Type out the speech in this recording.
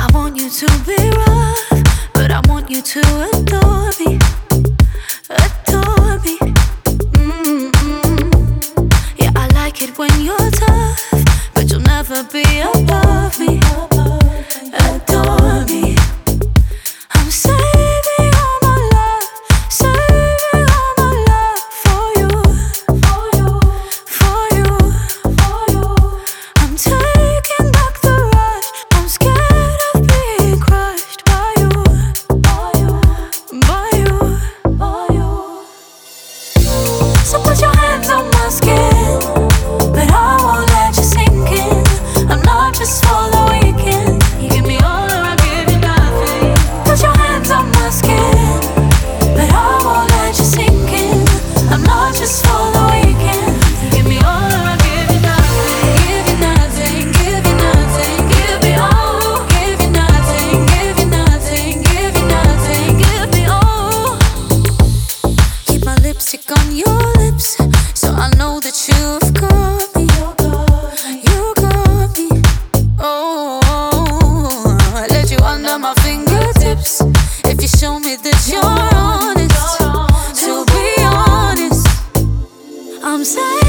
I want you to be rough, but I want you to adore me, adore me. Yeah, I like it when you're tough, but you'll never be above me, adore me. I'm saving all my love, saving all my love for you, for you, for you, for you. I'm taking back the rush. I'm scared of being crushed by you, by you, by you, by you. So put your hands on my skin, but I won't let you sink in. I'm not just for the weekend. You give me all or I give you nothing. Put your hands on my skin, but I won't let you sink in. I'm not just for the weekend. You give me all or I give you nothing. Give you nothing, give you nothing, give me all. Give you nothing, give you nothing, give you nothing, give me all. Keep my lipstick on your lips, so I know that you've got me. You got me. Oh, I let you under my fingertips. If you show me that you're honest, to be honest, I'm saying